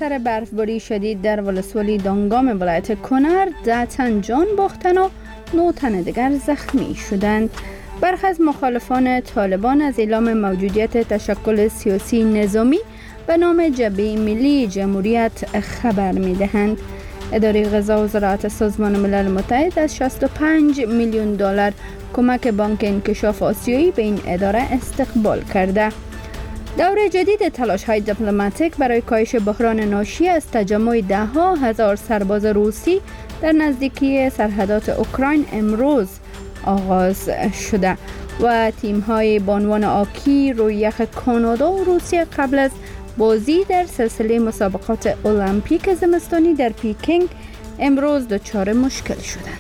اثر برفباری شدید در ولسوالی دانگام ولایت کنر 10 تن جان باختن و 9 تن دیگر زخمی شدند. برخی از مخالفان طالبان از اعلام موجودیت تشکل سیاسی نظامی به نام جبهه ملی جمهوریت خبر می‌دهند. اداره غذا و زراعت سازمان ملل متحد از 65 میلیون دلار کمک بانک انکشاف آسیایی به این اداره استقبال کرده. دور جدید تلاش‌های دیپلماتیک برای کاهش بحران ناشی از تجمع ده‌ها هزار سرباز روسی در نزدیکی سرحدات اوکراین امروز آغاز شده و تیم‌های بانوان آکی روی یخ کانادا و روسیه قبل از بازی در سلسله مسابقات المپیک زمستانی در پیکینگ امروز دچار مشکل شدند.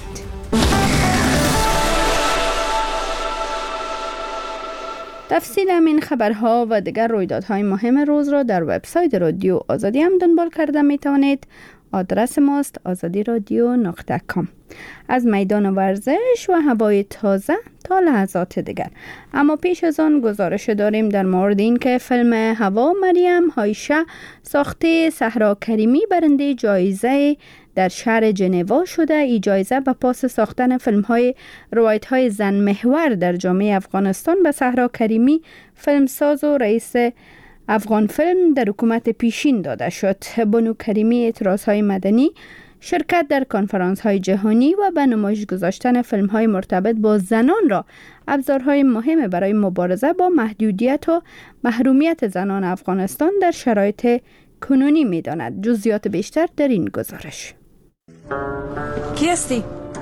تفصیل این خبرها و دیگر رویدادهای مهم روز را در وبسایت رادیو آزادی هم دنبال کرده می توانید. آدرس ماست azadiradio.com. از میدان ورزش و هوای تازه تا لحظات دیگر. اما پیش از آن گزارش داریم در مورد این که فیلم هوا مریم عایشه ساخته صحرا کریمی برنده جایزه در شهر ژنوا شده. این جایزه به پاس ساختن فیلم‌های روایت‌های زن محور در جامعه افغانستان به صحرا کریمی فیلمساز و رئیس افغان فیلم در حکومت پیشین داده شد. بانو کریمی اعتراض‌های مدنی، شرکت در کنفرانس‌های جهانی و به نمایش گذاشتن فیلم‌های مرتبط با زنان را ابزارهای مهم برای مبارزه با محدودیت و محرومیت زنان افغانستان در شرایط کنونی می‌داند. جزئیات بیشتر در این گزارش. کی هستی؟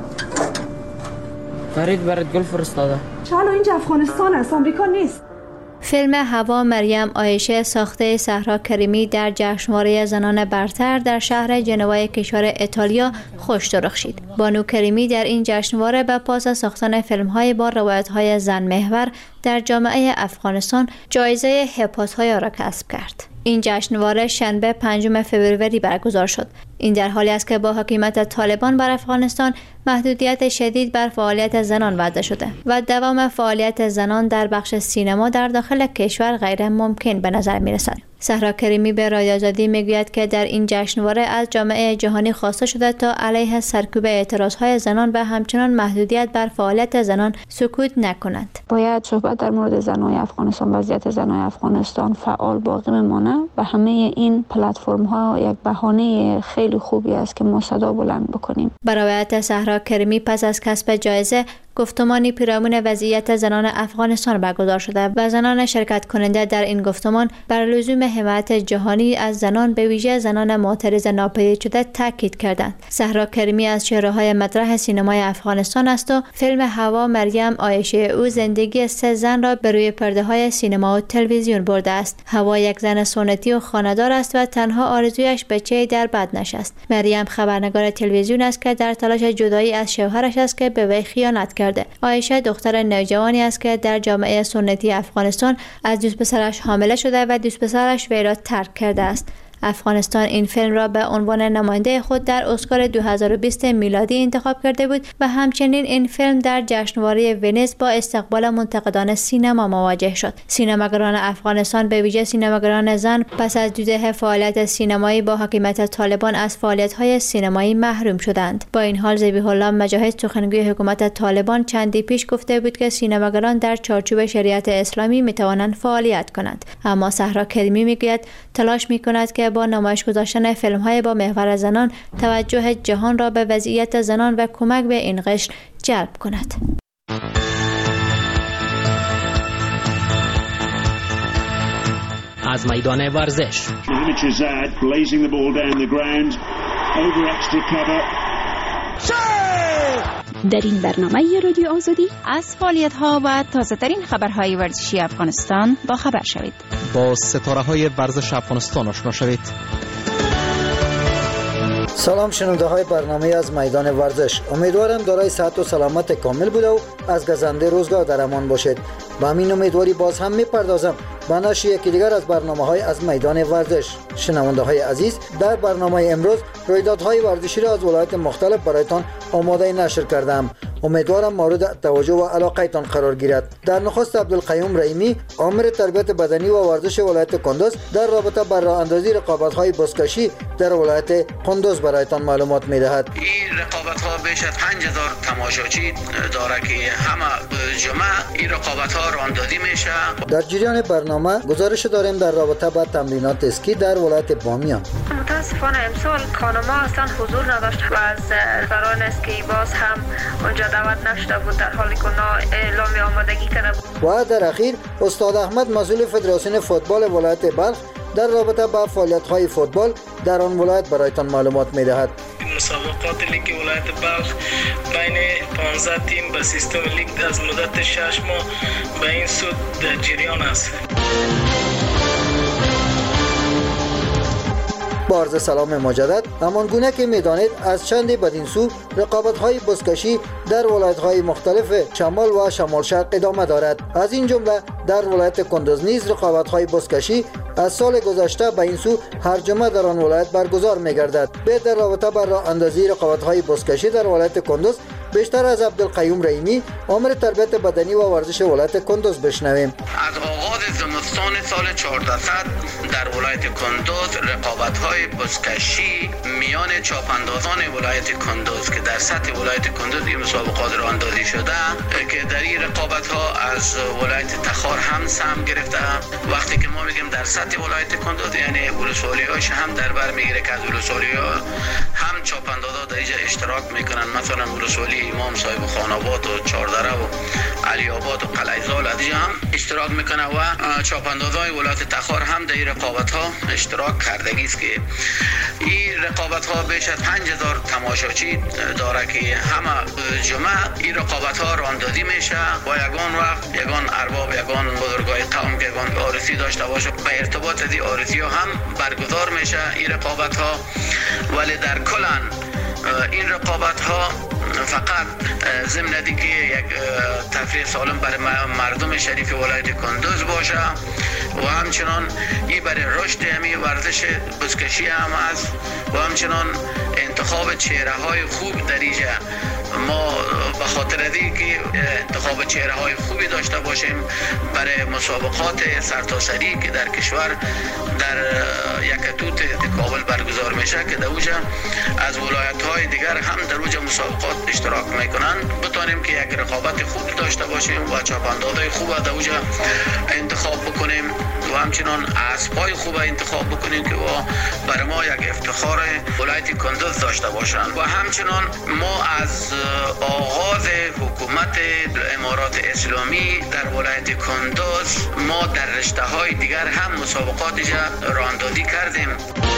فرید برات گل فرستاده. چالو اینجا افغانستان است، آمریکا نیست. فیلم هوا مریم عایشه ساخته صحرا کریمی در جشنواره زنان برتر در شهر ژنوا کشور ایتالیا خوش درخشید. بانو کریمی در این جشنواره به پاس ساختن فیلم‌های با روایت‌های زن محور در جامعه افغانستان جایزه هپات‌های را کسب کرد. این جشنواره شنبه 5 فوریه برگزار شد. این در حالی است که با حکومت طالبان بر افغانستان محدودیت شدید بر فعالیت زنان وضع شده و دوام فعالیت زنان در بخش سینما در داخل کشور غیر ممکن به نظر می رسد. صحرا کریمی به رادیو آزادی میگوید که در این جشنواره از جامعه جهانی خواسته شده تا علیه سرکوب اعتراضهای زنان و همچنان محدودیت بر فعالیت زنان سکوت نکنند. باید صحبت در مورد زنان افغانستان، وضعیت زنان افغانستان فعال باقی بمانه و همه این پلتفرم ها یک بهانه خیلی خوبی است که ما صدا بلند بکنیم. برایت صحرا کریمی پس از کسب جایزه گفتمانی پیرامون وضعیت زنان افغانستان برگزار شده و زنان شرکت کننده در این گفتمان بر لزوم حمایت جهانی از زنان به ویژه زنان معترض ناپدید شده تاکید کردند. صحرا کریمی از چهره‌های مطرح سینمای افغانستان است و فیلم هوا مریم عایشه او زندگی 3 زن را به روی پرده‌های سینما و تلویزیون برده است. هوا یک زن سنتی و خانه‌دار است و تنها آرزویش بچه‌ای در بدنش است. مریم خبرنگار تلویزیون است که در تلاش جدایی از شوهرش است که به وی خیانت کرده. عایشه دختر نوجوانی است که در جامعه سنتی افغانستان از دوست پسرش حامله شده و دوست پسرش وی را ترک کرده است. افغانستان این فیلم را به عنوان نماینده خود در اسکار 2020 میلادی انتخاب کرده بود و همچنین این فیلم در جشنواره ونیز با استقبال منتقدان سینما مواجه شد. سینماگران افغانستان به ویژه سینماگران زن پس از 2 دهه فعالیت سینمایی با حکومت طالبان از فعالیت‌های سینمایی محروم شدند. با این حال ذبیح الله مجاهد سخنگوی حکومت طالبان چندی پیش گفته بود که سینماگران در چارچوب شریعت اسلامی می‌توانند فعالیت کنند. اما صحرا کریمی میگوید تلاش می‌کند که با نمایش گذاشتن فیلم‌های با محور زنان توجه جهان را به وضعیت زنان و کمک به این قشر جلب کند. از میدان ورزش در این برنامه رادیو آزادی از فعالیت‌ها و تازه‌ترین خبرهای ورزشی افغانستان با خبر شوید. با ستاره‌های ورزش افغانستان آشنا شوید. سلام شنونده های برنامه از میدان ورزش. امیدوارم دارای صحت و سلامت کامل بوده و از گزنده روزگار در امان باشید. با همین امیدواری باز هم میپردازم به نشر یکی دیگر از برنامه های از میدان ورزش. شنونده های عزیز، در برنامه امروز رویدادهای ورزشی را از ولایات مختلف برایتان آماده نشر کردم. امیدوارم مورد توجه و علاقهتان قرار گیرد. در نخست عبدالقیوم رحیمی آمر تربیت بدنی و ورزش ولایت کندوز در رابطه با راه اندازی رقابت‌های بزکشی در ولایت کندوز برایتان معلومات می‌دهد. این رقابت‌ها بیش از 5000 تماشاچی داره که همه جمعه این رقابت‌ها راندازی میشه. در جریان برنامه گزارش داریم در رابطه با تمرینات اسکی در ولایت بامیان. متاسفانه امسال کانوما اصلا حضور نداشت و از بران اسکی باز هم اونجا دعوت نشده بود، در حالی که اعلام آمادگی کرده بود. و در اخیر استاد احمد مسئول فدراسیون فوتبال ولایت بلخ در رابطه با فعالیت‌های فوتبال در آن ولایت برایتان معلومات می‌دهد. مسابقات لیگ ولایت بلخ بین 15 تیم به سیستم لیگ از مدت 6 ماه به این سود در جریان است. با عرض سلام مجدد، همان گونه که می‌دانید از چند بدین سو رقابت‌های بزکشی در ولایت‌های مختلف شمال و شمال شرق ادامه دارد. از این جمله در ولایت کندوز نیز رقابت‌های بزکشی از سال گذشته به این سو هر جمعه در آن ولایت برگزار می‌گردد. در رابطه با راه اندازی رقابت‌های بزکشی در ولایت کندوز بیشتر از عبدالقیوم رحیمی آمر تربیت بدنی و ورزش ولایت کندوز بشنویم. از آغاز زمستان سال 1400 در ولایت کندوز رقابت‌های بزکشی میان چاپاندازان ولایت کندوز که در سطح ولایت کندوز این مسابقات راه‌اندازی شده که در این رقابت‌ها از ولایت تخار هم سهم گرفته. وقتی که ما میگیم در سطح ولایت کندوز یعنی ولسوالی‌هاش هم در بر میگیره که از ولسوالی‌ها هم چاپاندازا در اینجا اشتراک میکنن، مثلا ولسوالی امام صاحب خاناباد و چاردره و علی آباد و قلعه‌زال اینجا هم اشتراک میکنه و چاپاندازای ولایت تخار هم در این رقابت‌ها اشتراک کردگی است که این رقابت‌ها بیش از 5000 تماشاچی داره که همه جمعه این رقابت‌ها راندازی میشه و یگان وقت یگان ارباب یگان بزرگای قوم که یگان عارفی داشته باشه به ارتباط از این عارفی‌ها هم برگزار میشه این رقابت‌ها. ولی در کلان این رقابت‌ها فقط ضمن دیگه یک تفریح سالم برای مردم شریف ولایت کندوز باشه و همچنان این برای رشد همی ورزش بزکشی هم است و همچنان انتخاب چهره‌های خوب در اینجا ما به خاطر از اینکه انتخاب چهره‌های خوبی داشته باشیم برای مسابقات سرتاسری که در کشور در یکتوت کابل برگزار میشه که در اوجا از ولایت‌های دیگر هم در اوجا مسابقات اشتراک میکنن بتونیم که یک رقابت خوب داشته باشیم و چاپاندازهای خوب در اوجا انتخاب بکنیم و همچنان اسبای خوب انتخاب بکنیم که برای ما یک افتخار ولایت کندوز داشته باشند. و همچنان ما از آغاز حکومت امارات اسلامی در ولایت کندوز ما در رشته‌های دیگر هم مسابقات راه‌اندازی کردیم.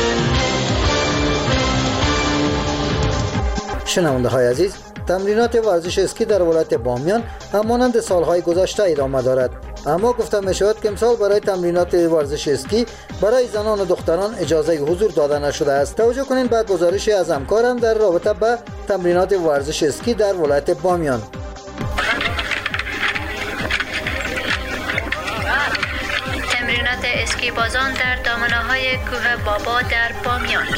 شنونده های عزیز، تمرینات ورزش اسکی در ولایت بامیان همانند سالهای گذشته ادامه دارد، اما گفته می شود که امسال برای تمرینات ورزش اسکی برای زنان و دختران اجازه حضور داده نشده است. توجه کنید به گزارشی از همکارم در رابطه با تمرینات ورزش اسکی در ولایت بامیان. تمرینات اسکی بازان در دامنه‌های کوه بابا در بامیان.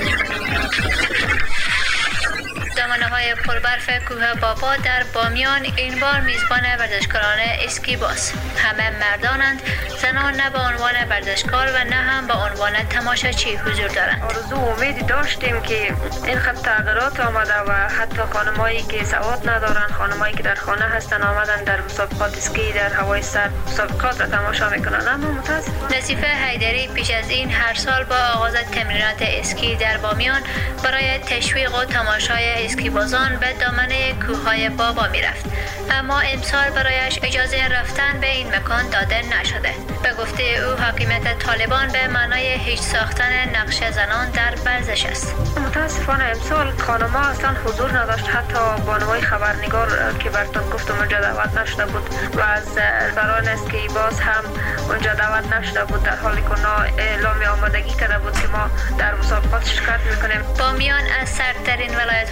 دامنه‌های پربرف کوه بابا در بامیان این بار میزبان ورزشکاران اسکی باز. همه مردانند، زنان نه به عنوان ورزشکار و نه هم به عنوان تماشاچی حضور دارند. آرزو و امیدی داشتیم که این خط تغییرات آمده و حتی خانمایی که سواد ندارن، خانمایی که در خانه هستن آمدن در مسابقات اسکی در هوای سرد مسابقات را تماشا میکنن. اما متاسفانه نصیفه حیدری پیش از این هر سال با آغاز تمرینات اسکی در بامیان برای تشویق و تماشای اسکی بازان به دامنه کوههای بابا میرفت، اما امسال برایش اجازه رفتن به این مکان داده نشده. به گفته او حاکمیت طالبان به معنای هیچ ساختن نقش زنان در ورزش است. متاسفانه امسال خانم‌ها اصلا حضور نداشت، حتی بانوای خبرنگار که براتون گفتم اونجا دعوت نشده بود و از بران اسکی باز هم اونجا دعوت نشده بود، در حالی که اعلام آمادگی کرده بود که ما در مسابقات شرکت میکنیم. بامیان از سردترین ولایت‌های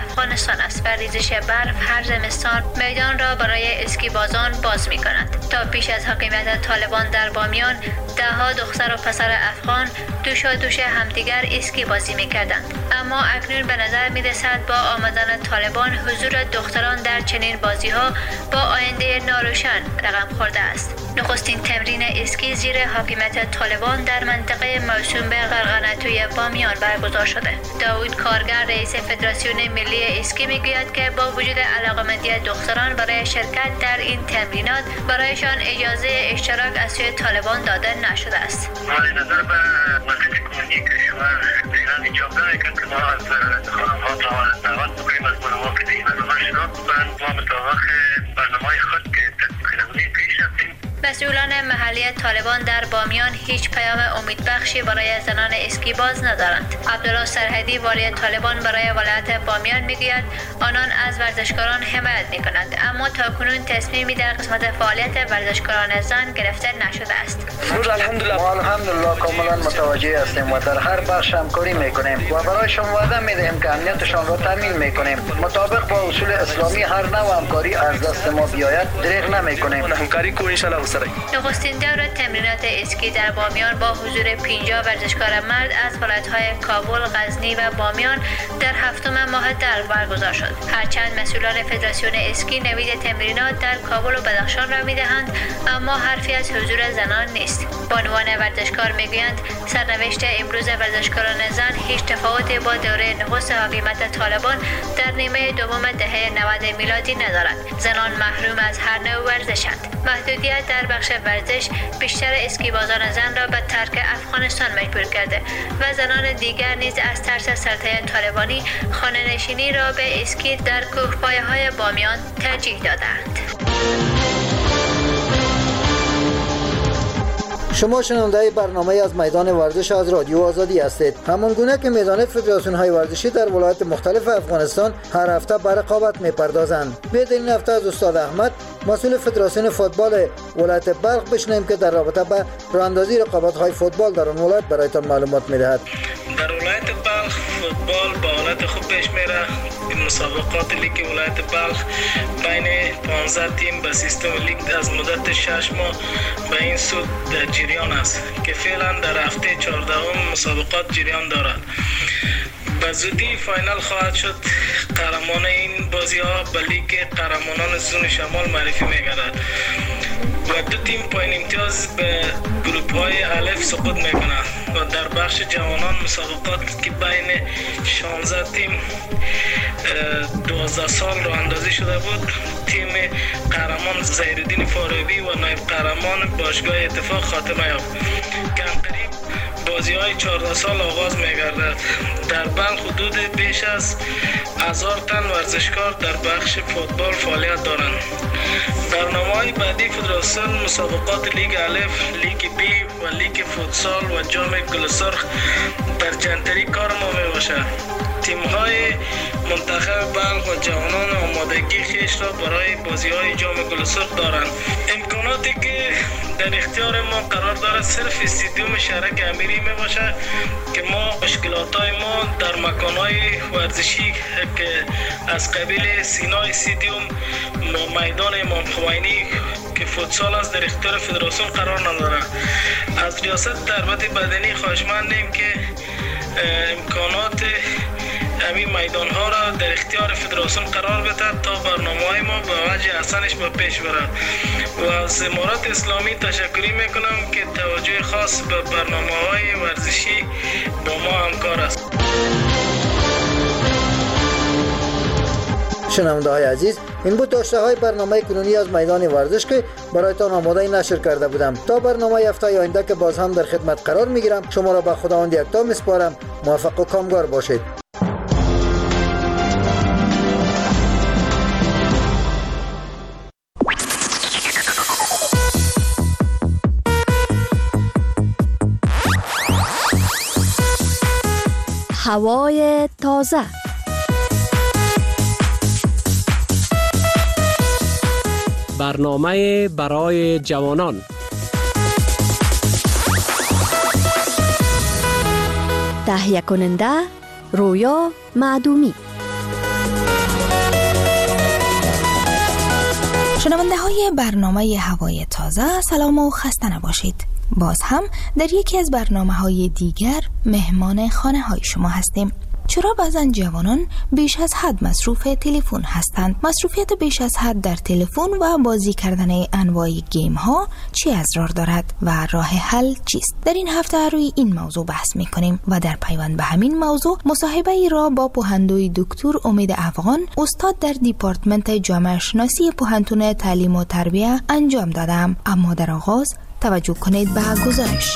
افغانستان است و ریزش برف هر زمستان میدان را برای اسکی بازان باز می کند. تا پیش از حاکمیت طالبان در بامیان دهها دختر و پسر افغان دوش همدیگر اسکی بازی می کردند. اما اکنون به نظر می رسد با آمدن طالبان حضور دختران در چنین بازی ها با آینده ناروشن رقم خورده است. نخستین تمرین اسکی زیر حاکمیت طالبان در منطقه موسوم به قرقنتوی بامیان برگزار شده. داوود کارگر رئیس فدراسیون ملی اسکی میگوید که با وجود علاقه‌مندی دختران برای شرکت در این تمرینات برایشان اجازه اشتراک از سوی طالبان داده نشده است. نظر به وظیفه کنونی کشور فعلا ایجاب داره که ما از خانم‌ها دعوت بکنیم از بانوها که این برنامه شروع کنند. ما مطابق برنامه‌های خود که تطبیق پیش رفتیم. مسئولان محلی طالبان در بامیان هیچ پیام امیدبخشی برای زنان اسکی باز ندارند. عبدالله سرحدی والی طالبان برای ولایت بامیان میگوید آنان از ورزشکاران حمایت میکنند، اما تاکنون تصمیمی در قسمت فعالیت ورزشکاران زن گرفته نشده است. الحمدلله کاملا متوجه هستیم و در هر بخش همکاری میکنیم و برایشان وعده میدهیم که امنیتشان را تامین میکنیم. مطابق با اصول اسلامی هر نوع همکاری از دست ما بیاید دریغ نمیکنیم. همکاری کو ان شاء الله. نخستین دور تمرینات اسکی در بامیان با حضور 50 ورزشکار مرد از ولایت‌های کابل، غزنی و بامیان در هفتم ماه در برگزار شد. هرچند مسئولان فدراسیون اسکی نوید تمرینات در کابل و بدخشان را می‌دهند، اما حرفی از حضور زنان نیست. بانوان ورزشکار میگویند سرنوشت امروز ورزشکاران زن هیچ تفاوتی با دوره نخست حاکمیت طالبان در نیمه دوم دهه 90 میلادی ندارد. زنان محروم از هر نوع ورزشند. محدودیت در بخش ورزش بیشتر اسکیبازان زن را به ترک افغانستان مجبور کرده و زنان دیگر نیز از ترس سلطنت طالبانی خانه‌نشینی را به اسکی در کوهپایه‌های بامیان ترجیح دادند. شما شنونده برنامه از میدان ورزش از رادیو آزادی هستید. همان گونه که میدانید فدراسیون های ورزشی در ولایات مختلف افغانستان هر هفته به رقابت میپردازند. بیاید این هفته از استاد احمد مسئول فدراسیون فوتبال ولایت بلخ بشنویم که در رابطه با راهاندازی رقابت های فوتبال در آن ولایت برایتان معلومات میدهد. در ولایت بلخ فوتبال با حالت خوب پیش میره. مسابقات لیگ ولایت بلخ بین 15 تیم به سیستم لیگ از مدت 6 ماه به این سود در جریان است که فعلا در هفته 14 مسابقات جریان دارد. به زودی فاینال خواهد شد. قهرمان این بازی ها به لیگ قهرمانان زون شمال معرفی می‌گردد و دو تیم پایین امتیاز به گروپ های الف سقوط میکنند و در بخش جوانان مسابقات که بین 16 تیم 12 سال راه اندازی شده بود، تیم قهرمان زهیرالدین فارابی و نایب قهرمان باشگاه اتفاق خاتمه یافت. کمترین بازی های 14 سال آغاز می‌گردد. در بلخ حدود بیش از 1000 تن ورزشکار در بخش فوتبال فعالیت دارند. برنامه‌های بعدی فدراسیون مسابقات لیگ الف، لیگ بی و لیگ فوتسال و جام گل سرخ در جنتری کار ما میباشد. تیم‌های منتخب بلخ و جوانان آمادگی خیش را برای بازی‌های جام گل سرخ دارند. امکاناتی که در اختیار ما قرار دارد صرف استادیوم شهرک امیری میباشد که ما مشکلات‌های ما در مکان‌های ورزشی که از قبیل سینا استادیوم، میدان امام خمینی که فوتسال است در اختیار فدراسیون قرار ندارد. از ریاست تربیت بدنی خواهشمندیم که امکانات همین میدان ها را در اختیار فدراسیون قرار بده تا برنامه‌های ما به وجه احسنش به پیش برد و از امارات اسلامی تشکری میکنم که توجه خاص به برنامه‌های ورزشی با ما همکار است. شنونده های عزیز، این بود داشته های برنامه کنونی از میدان ورزش که برایتان آماده نشر کرده بودم. تا برنامه هفته آینده که باز هم در خدمت قرار میگیرم، شما را به خداوند یکتا میسپارم. موفق و کامگار باشید. هوای تازه، برنامه برای جوانان، تهیه کننده رویا معدومی. شنونده های برنامه هوای تازه، سلام و خسته نباشید. باز هم در یکی از برنامه‌های دیگر مهمان خانه های شما هستیم. چرا بعضن جوانان بیش از حد مصروف تلفن هستند؟ مصروفیت بیش از حد در تلفن و بازی کردن انواع گیم ها چه اضرار دارد و راه حل چیست؟ در این هفته روی این موضوع بحث می‌کنیم و در پیوند به همین موضوع مصاحبه ای را با پوهندوی دکتر امید افغان، استاد در دیپارتمنت جامعه شناسی پوهنتون تعلیم و تربیت انجام دادم. اما در آغاز توجه کنید به گزارش.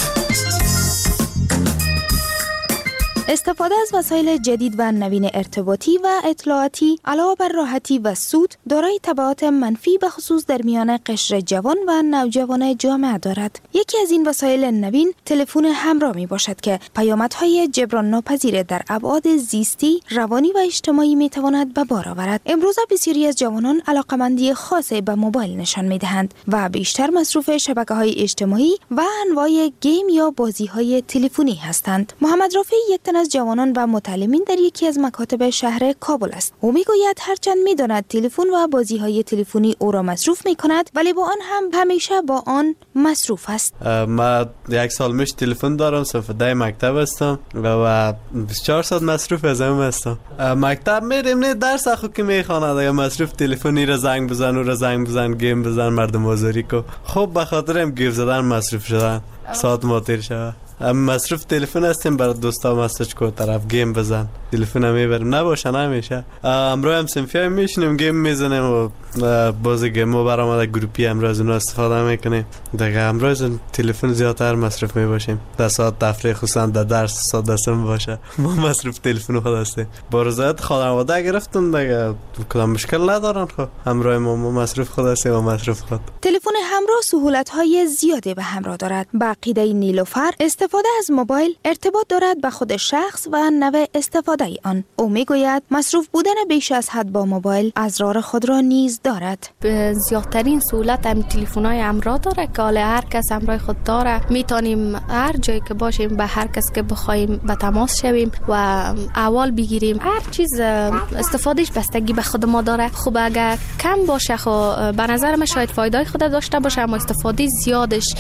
استفاده از وسایل جدید و نوین ارتباطی و اطلاعاتی علاوه بر راحتی و سود دارای تبعات منفی به خصوص در میان قشر جوان و نوجوان جامعه دارد. یکی از این وسایل نوین تلفن همراه می باشد که پیامدهای جبران ناپذیر در ابعاد زیستی، روانی و اجتماعی می تواند به بار آورد. امروز بسیاری از جوانان علاقمندی خاصی به موبایل نشان می دهند و بیشتر مصروف شبکه‌های اجتماعی و انواع گیم یا بازی‌های تلفنی هستند. محمد رافی یک از جوانان و متعلمین در یکی از مکاتب شهر کابل است. او میگوید هرچند میداند تلفن و بازی‌های تلفنی او را مصروف می‌کند، ولی با آن هم همیشه با آن مصروف است. من یک سال میشه تلفن دارم، صف ده مکتب هستم و 24 ساعت مصروف از هم هستم. مکتب میریم، نه درس خود که میخواند، اگه مصروف تلفنی را زنگ بزن و را زنگ بزن، گیم بزن، مردم آزاری کو. خب به خاطر هم گیف زدن مصروف شدن، ساعت ماتیر شود. مصروف تلفن هستیم، برای دوستا مسیج کو، طرف گیم بزن، تلفن هم میبریم، نباشه نمیشه. امروز هم سنفی هم میشنیم گیم میزنیم و بازی گیم و برآمده گروپی امروز اونو استفاده میکنیم. دیگه امروز تلفن زیادتر مصروف میباشیم. در ساعت تفریح خصوصا در درس ساعت دستم باشه ما مصروف تلفن خود هستیم. با رضایت خانواده گرفتم دیگه کدام مشکل ندارن. خب امروز ما مصروف خود هستیم و مصروف خود. تلفن همراه سهولت‌های زیادی به همراه دارد. به عقیده نیلوفر استفاده از موبایل ارتباط دارد به خود شخص و نوع استفاده آن. او میگوید مصروف بودن بیش از حد با موبایل اضرار خود را نیز دارد. زیادترین سهولت هم تلفن‌های همراه داره که حالا هر کس همراه خود داره، میتونیم هر جایی که باشیم به هر کس که بخوایم به تماس شویم و احوال بگیریم. هر چیز استفادهش بستگی به خود ما داره. خب اگر کم باشه خب به نظر من شاید فایده خود داشته باشه، اما استفاده زیادش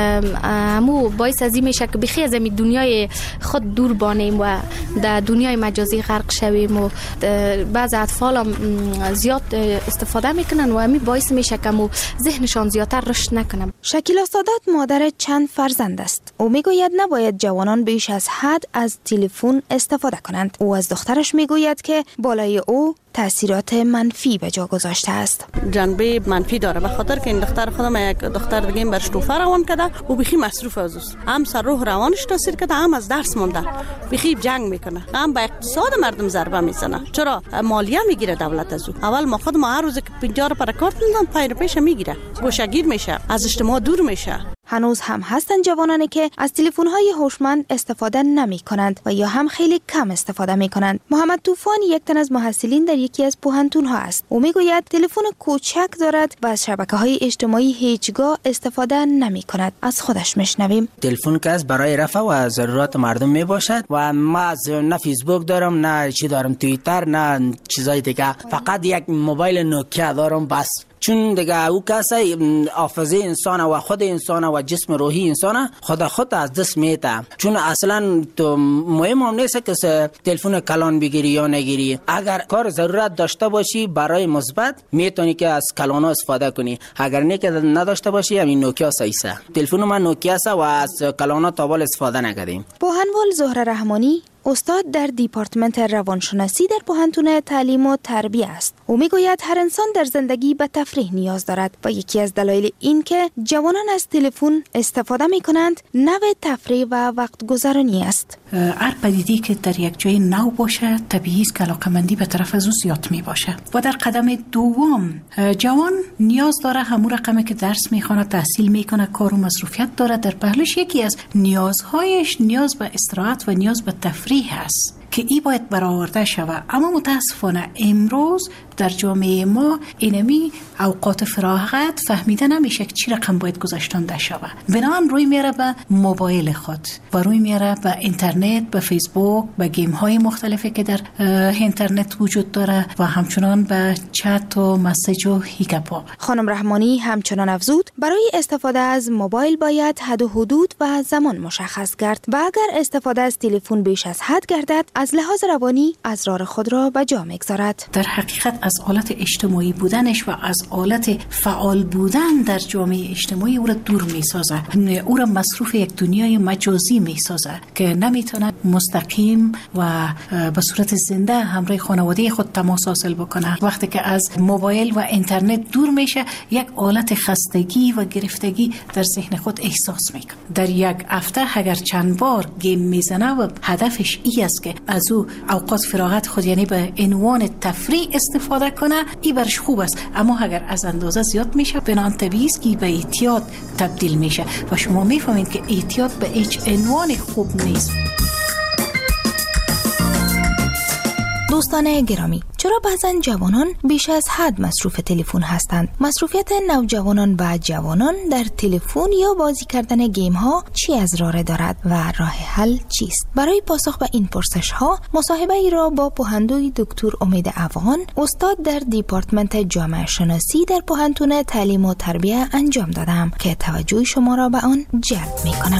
همو باعث از این میشه که بخی از این دنیای خود دور بانیم و در دنیای مجازی غرق شویم و بعض اطفال هم زیاد استفاده میکنن و همین باعث میشه که ذهنشان زیادتر رشد نکنه. شکیلا سادات مادر چند فرزند است. او میگوید نباید جوانان بیش از حد از تلفن استفاده کنند. او از دخترش میگوید که بالای او تأثیرات منفی به جا گذاشته است. جنبه منفی داره به خاطر که این دختر خودم یک دختر دیگه برش توفه روان کرده و بخی مصروف است. هم سر روح روانش تاثیر کرده، هم از درس مونده، بخی جنگ میکنه، هم به اقتصاد مردم ضربه میزنه. چرا مالیه میگیره دولت از او؟ اول ما خود هر روز که 50 پر کارت میدن پیش میگیره، گوشه‌گیر میشه، از اجتماع دور میشه. هنوز هم هستند جوانانی که از تلفن‌های هوشمند استفاده نمی‌کنند و یا هم خیلی کم استفاده می‌کنند. محمد طوفان یک تن از محصلین در یکی از پوهنتون‌ها است. او میگوید تلفن کوچک دارد و از شبکه‌های اجتماعی هیچگاه استفاده نمی‌کند. از خودش میشنویم. تلفن که از برای رفع و ضرورت مردم میباشد و ما از نه فیسبوک دارم، نه چی دارم، توییتر، نه چیزای دیگه. فقط یک موبایل نوکیا دارم بس. چون دیگه او کسی حافظه انسان و خود انسان و جسم روحی انسان خود از دست میته. چون اصلا تو مهم هم نیست که تلفن کلان بگیری یا نگیری. اگر کار ضرورت داشته باشی برای مثبت میتونی که از کلانا استفاده کنی، اگر نه که نداشته باشی همین نوکیا سایسه. تلفن من نوکیا است و از کلانا تابال استفاده نکردیم. پوهنوال زهره رحمانی استاد در دیپارتمنت روانشناسی در پوهنتون تعلیم و تربیت است. او میگوید هر انسان در زندگی به تفریح نیاز دارد و یکی از دلایل این که جوانان از تلفن استفاده میکنند نوع تفریح و وقت گذرانی است. هر پدیده‌ای که در یک جای نو باشه طبیعی است که علاقه‌مندی به طرف از او زیاد می باشه. و در قدم دوم جوان نیاز داره همون رقمی که درس میخونه، تحصیل میکنه، کار و مصروفیت داره، در پهلوش یکی از نیازهایش نیاز به استراحت و نیاز به تفریح هست که ای باید برآورده شود. اما متاسفانه امروز در جامعه ما اینمی اوقات فراغت فهمیده نمیشه که چی رقم باید گذاشتنده شود. بنابراین روی میاره به موبایل خود و روی میاره به اینترنت، به فیسبوک، به گیم های مختلفی که در اینترنت وجود داره و همچنان به چت و مسیج و هیگپا. خانم رحمانی همچنان افزود برای استفاده از موبایل باید حد و حدود و زمان مشخص کرد و اگر استفاده از تلفن بیش از حد گردد از لحاظ روانی اضرار خود را به جا میگذارد. در حقیقت از حالت اجتماعی بودنش و از حالت فعال بودن در جامعه اجتماعی او را دور میسازه، او را مصروف یک دنیای مجازی میسازه که نمیتونه مستقیم و به صورت زنده همراه خانواده خود تماس حاصل بکنه. وقتی که از موبایل و اینترنت دور میشه یک حالت خستگی و گرفتگی در ذهن خود احساس میکنه. در یک هفته اگر چند بار گیم میزنه و هدفش ای است که از او اوقات فراغت خود یعنی به عنوان تفریح استفاده کنه، این برش خوب است. اما اگر از اندازه زیاد میشه بنان طبیعی است که به اعتیاد تبدیل میشه و شما میفهمید که اعتیاد به هیچ عنوان خوب نیست. دوستان گرامی، چرا بعضا جوانان بیش از حد مصروف تلفن هستند؟ مصروفیت نوجوانان و جوانان در تلفن یا بازی کردن گیم ها چی اضرار دارد و راه حل چیست؟ برای پاسخ به این پرسش ها مصاحبه ای را با پوهندوی دکتر امید افغان، استاد در دیپارتمنت جامعه شناسی در پوهنتون تعلیم و تربیت انجام دادم که توجه شما را به آن جلب می کنم.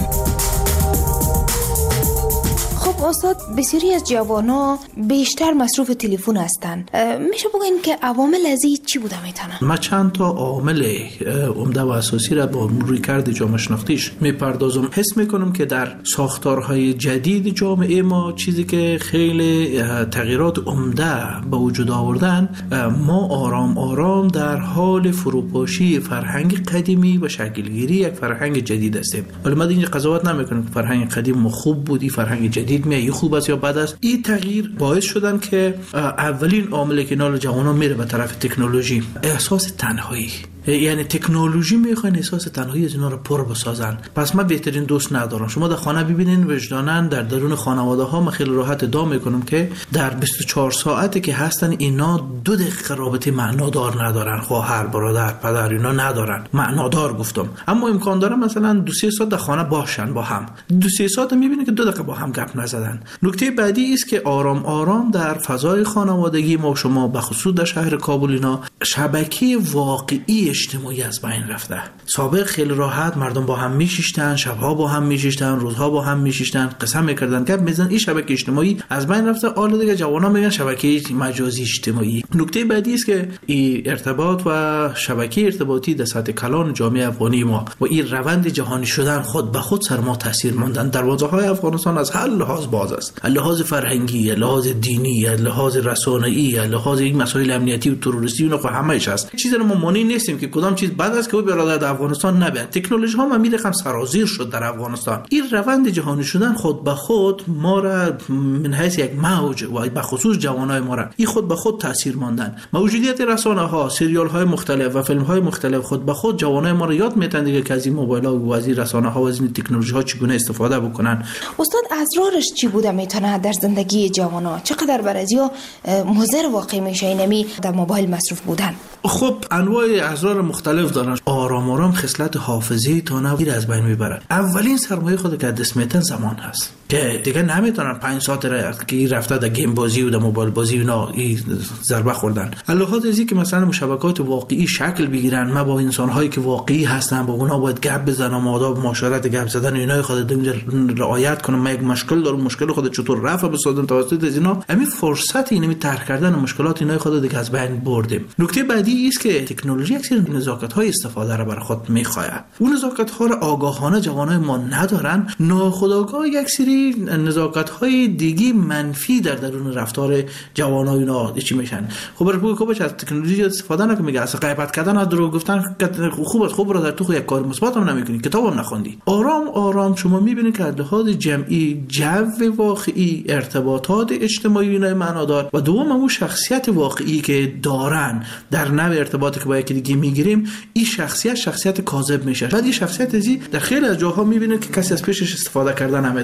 خب استاد، بسیاری از جوانان بیشتر مصروف تلفن هستند. میشه بگین که عوامل از این چی بوده میتونه؟ ما چند تا عامل عمده و اساسی را با رویکرد جامعه شناختیش میپردازم. حس میکنم که در ساختارهای جدید جامعه ما چیزی که خیلی تغییرات عمده به وجود آوردن، ما آرام آرام در حال فروپاشی فرهنگ قدیمی و شکلگیری یک فرهنگ جدید هستیم. ولی ما دیگه قضاوت نمیکنیم که فرهنگ قدیم خوب بودی، فرهنگ جدید میای خوب است یا بد است. این تغییر باعث شدن که اولین عاملی که نال جوانان میره به طرف تکنولوژی، احساس تنهایی. یعنی تکنولوژی میخوان احساس تنهایی از اینا رو پر بسازن. پس من بهترین دوست ندارم. شما در خانه ببینین وجدانن در درون خانواده ها من خیلی راحت ادعا میکنم که در 24 ساعتی که هستن اینا 2 دقیقه رابطه معنادار ندارن. خواهر، برادر، پدر اینا ندارن. معنادار گفتم. اما امکان داره مثلا 2-3 ساعت در خانه باشن با هم. 2-3 ساعت میبینید که 2 دقیقه با هم گپ نزدن. نکته بعدی است که آرام آرام در فضای خانوادگی ما شما به خصوص در شهر کابل اینا شبکه واقعی اجتماعی از بین رفته. سابق خیلی راحت مردم با هم میشیشتن، شبها با هم میشیشتن، روزها با هم میشیشتن، قسم میکردن که میزن این شبکه اجتماعی از بین رفته. حالا دیگه جوانان میگن شبکه مجازی اجتماعی. نکته بعدی است که این ارتباط و شبکه ارتباطی در سطح کلان جامعه افغانی ما و این روند جهانی شدن خود به خود سر ما تاثیر ماندن. دروازه‌های افغانستان از هر لحاظ باز است. لحاظ فرهنگی، لحاظ دینی، لحاظ رسانه‌ای، لحاظ این مسائل امنیتی و تروریستی اینا خو همه‌اش هست. چیزی رو ما مانی نیستیم که کدام چیز بد است که برادر در افغانستان نبید. تکنولوژی ها ما میرقم سرازیر شد در افغانستان. این روند جهانی شدن خود به خود ما را من حیث یک موج و به خصوص جوانای ما را این خود به خود تاثیر ماندن. موجودیت رسانه ها، سریال های مختلف و فیلم های مختلف خود به خود جوانای ما را یاد میتن دیگه که از این موبایل ها و از این رسانه ها و از این تکنولوژی ها چگونه استفاده بکنن. استاد، اضرارش چی بوده میتونه در زندگی جوانا؟ چقدر برازیا مضر واقع میشه اینمی در موبایل مصروف بودن؟ خب انواع اضرار مختلف دارن. آرام آرام خصلت حافظه‌ای تا نویر از بین میبرن. اولین سرمایه خود که دست میتن زمان هست که دیگه نمیتونن 5 ساعت که رفته در گیم بازی و در موبایل بازی اینا ضربه خوردن. علاوه از اینکه مثلا مشابهات واقعی شکل بگیرن، ما با انسان‌هایی که واقعی هستن با اونها باید گپ بزنم، آداب معاشرت گپ زدن اینا خود رعایت کنم. من یک مشکل دارم، مشکل خود چطور رفع بسازم توسط اینا. همین فرصت اینمی طرح کردن مشکلات اینا خود دیگه از بین بردیم. نکته بعدی است که تکنولوژی اکثر نزاکت‌های استفاده را بر خود می‌خواهد. اون نزاکت‌ها را آگاهانه جوانای ما ندارن. ناخودآگاه یک سری نزاکت‌های دیگه منفی در درون رفتار جوانای اینا چی میشن. خب برای کوبش از تکنولوژی استفاده نکنه. میگه اصلا غیبت کردن از دروغ گفتن خوب است. خب برادر تو یک کار مثبت هم نمی‌کنی، کتابم نخوندی. آرام آرام شما می‌بینید که از لحاظ جمعی جو واقعی، ارتباطات اجتماعی اینا معنادار و دوم اون شخصیت واقعی که دارن در نوع ارتباطی که با یکی دیگه میگیریم، این شخصیت کاذب میشه. بعد این شخصیت ازی در خیلی از جاها میبینید که کسی از پیشش استفاده کردن نمیتونه.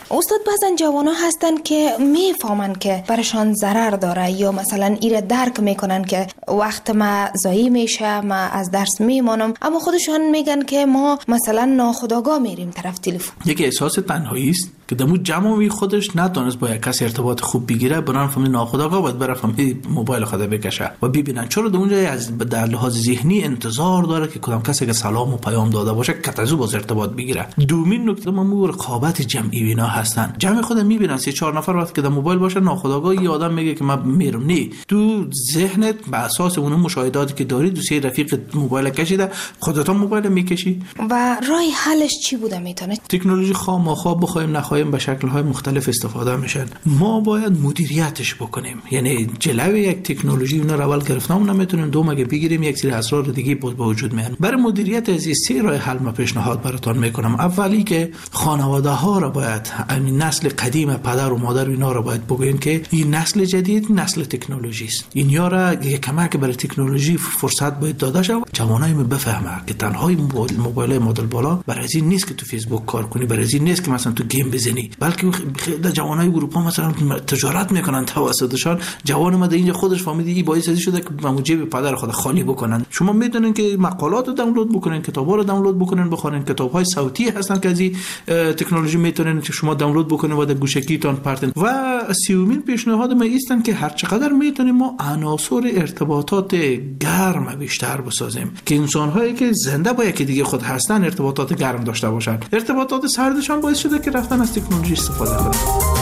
استاد بعضن جوانا هستن که میفهمن که برشان ضرر داره یا مثلا ایره درک میکنن که وقت ما ضایع میشه، ما از درس میمانم، اما خودشان میگن که ما مثلا ناخودآگاه میریم طرف تلفن. یکی احساس تنهایی است که دمو جمعی خودش نتونست با یک کسی ارتباط خوب بگیره، برای فهمید ناخودآگاه باید بره فهمید موبایل خود بکشه و ببینن چرا در اونجا از در لحاظ ذهنی انتظار داره که کدام کسی که سلام و پیام داده باشه که از او باز ارتباط بگیره. دومین نکته ما رقابت جمعی اینا هستن. جمع خود میبینن 3-4 نفر وقتی که در موبایل باشه ناخودآگاه یه آدم میگه که من میرم، نه تو ذهنت به اساس اون مشاهداتی که داری دوسیه رفیق موبایل کشیده خودت هم موبایل میکشی. و راه حلش چی بوده میتونه؟ تکنولوژی خواه بخوایم نخواهیم به شکل‌های مختلف استفاده میشن. ما باید مدیریتش بکنیم. یعنی جلوی یک تکنولوژی اون رو اول گرفتم نمیتونیم، دوم اگه بگیریم یک سری اسرار دیگه به وجود میاد. برای مدیریت از این 3 راه حل ما پیشنهاد براتون میکنم. اولی که خانواده ها را باید، این نسل قدیم پدر و مادر اینا را باید بگوین که این نسل جدید نسل تکنولوژی است. اینیا را یک کمک برای تکنولوژی فرصت باید داده شه. جوانای بفهمه که تنهای موبایل مدل بالا برای این نیست که تو فیسبوک کار کنی، برای این نیست که مثلا تو گیم بزنی، بلکه خیلی جوانای اروپا مثلا تجارت میکنن توسطشان. جوان ما اینجا خودش فهمیده این باعث شده که جیب پدر خود خالی بکنن. شما میدونین که مقالات رو دانلود بکنین، کتابا رو دانلود بکنین، بخونین. کتاب‌های صوتی هستن که از این تکنولوژی میتونین که شما دانلود بکنین و در گوشکیتون پرتن. و سیومین پیشنهاد ما ایستن که هر چقدر میتونیم ما عناصر ارتباطات گرم بیشتر بسازیم که انسان‌هایی که زنده با یکی دیگه خود هستن ارتباطات گرم داشته باشن. ارتباطات سردشان باعث شده که رفتن از تکنولوژی استفاده کنن.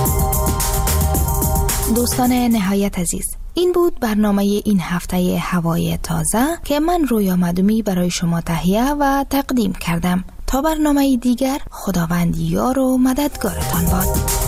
دوستان نهایت عزیز، این بود برنامه این هفته هوای تازه که من رویا مدومی برای شما تهیه و تقدیم کردم. تا برنامه دیگر، خداوند یار و مددگارتان باد.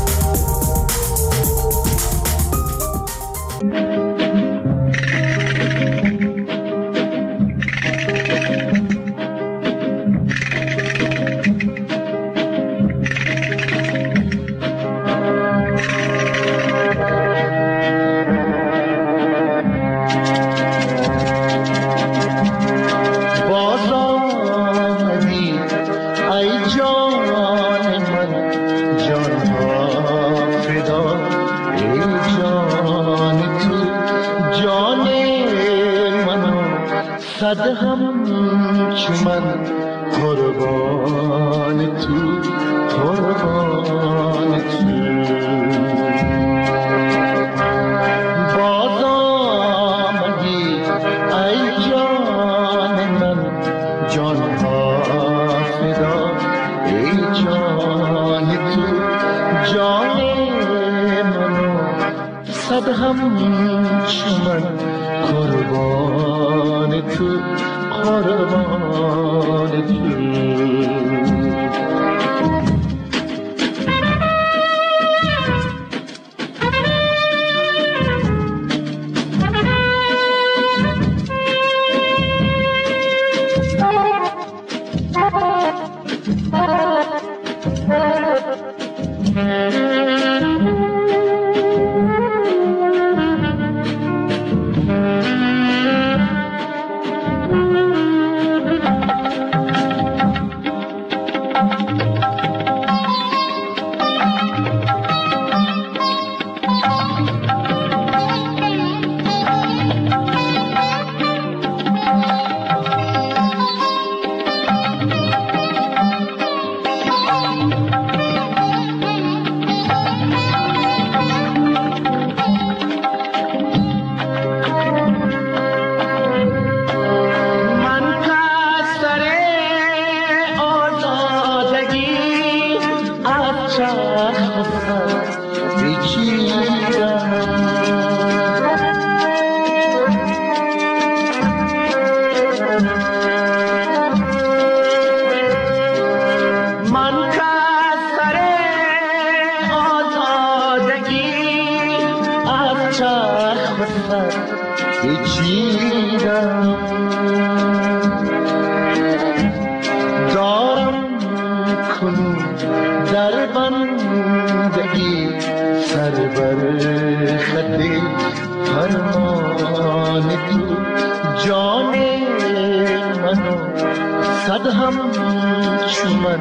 صد هم چون من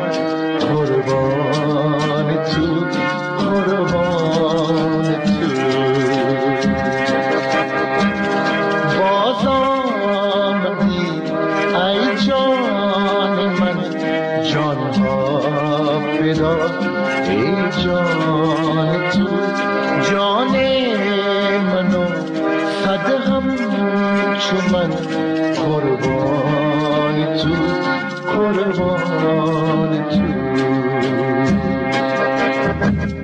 قربان تو قربان تو باز آمدی ای جان من جان ها فدا ای جان تو جان منو صد هم چون من قربان تو قربان تو